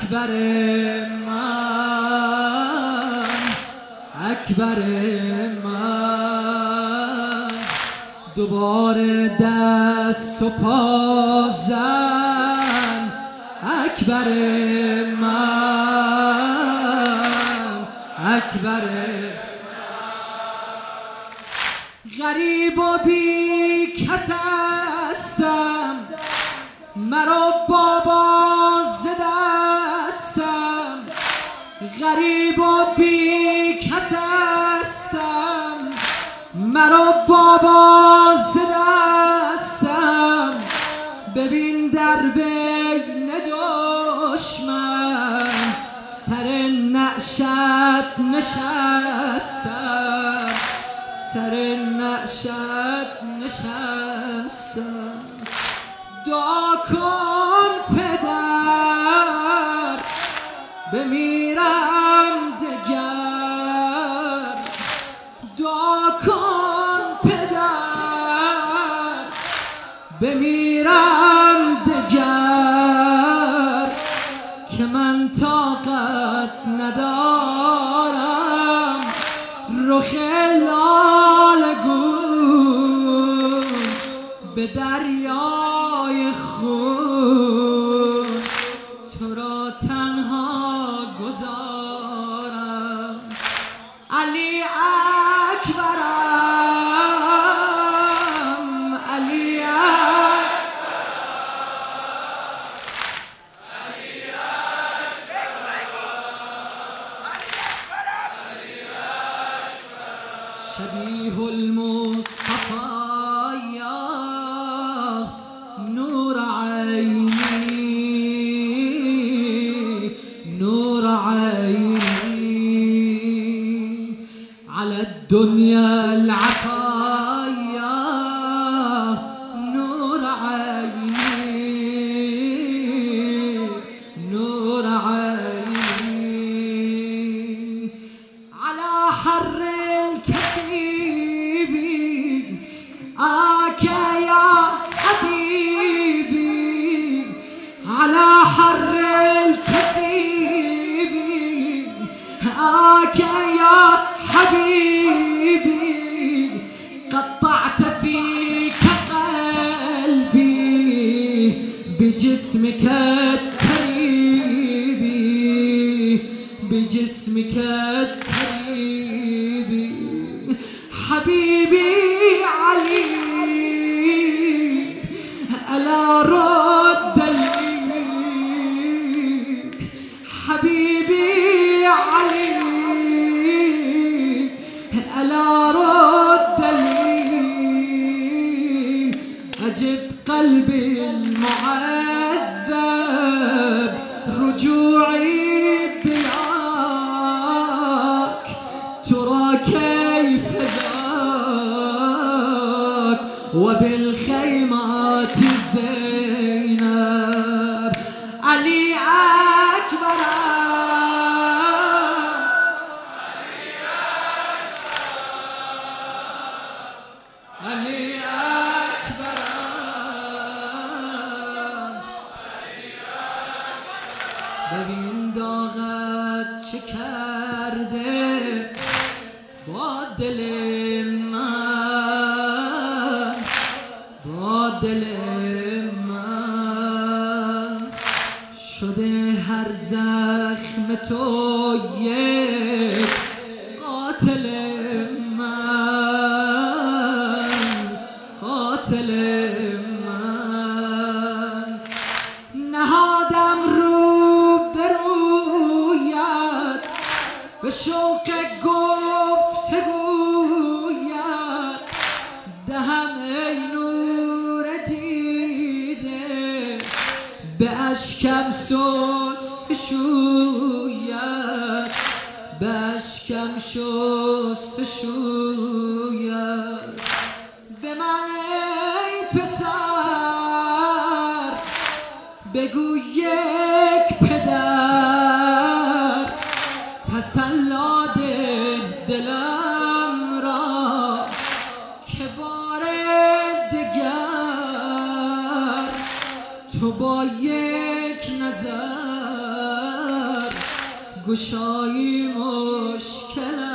اکبر من، اکبر من، دوباره دست و پا زن، اکبر من، اکبر من. غریب و بی کس هستم، مرا بابا ز دستم. غریب و بی کس هستم، مرا بابا ز دستم. ببین در بین دشمن سر نعشت نشستم، سر نعشت نشستم. دعا کن پدر بمیرم دگر، دعا کن پدر بمیرم دگر، که من طاقت ندارم رخ لاله گون به دریای خون تو را تنها گذارم. علی اکبرم، علی شبیه المصطفى یا نور عینی، نور عینی، على الدنيا العطايا نور عيني، نور عيني، على حر الكثيب آك يا حبيبي، على حر الكثيب آك يا حبيبي، قطعت فيك قلبي بجسمك الطيب، بجسمك الطيب. حبيبي علي ألا رد لي، حبيبي علي ألا رد لي، أجب قلبي المعذب رجوعي بلاك، ترى كيف ذاك وبالخيمات الزينب. علي أكبر، علي أكبر، ببین داغت چه کرده با دل من، با دل من. شده هر زخم تو یک قاتل من، قاتل من. نهادم رو به رویت به شوق گفتگویت، دهم ای نور دیده به اشکم سست شویت، به اشکم شست شویت. به من ای پسر بگو یک پدر تسلا ده دلم را، که بار دگر تو با یک نظر گشایی مشکل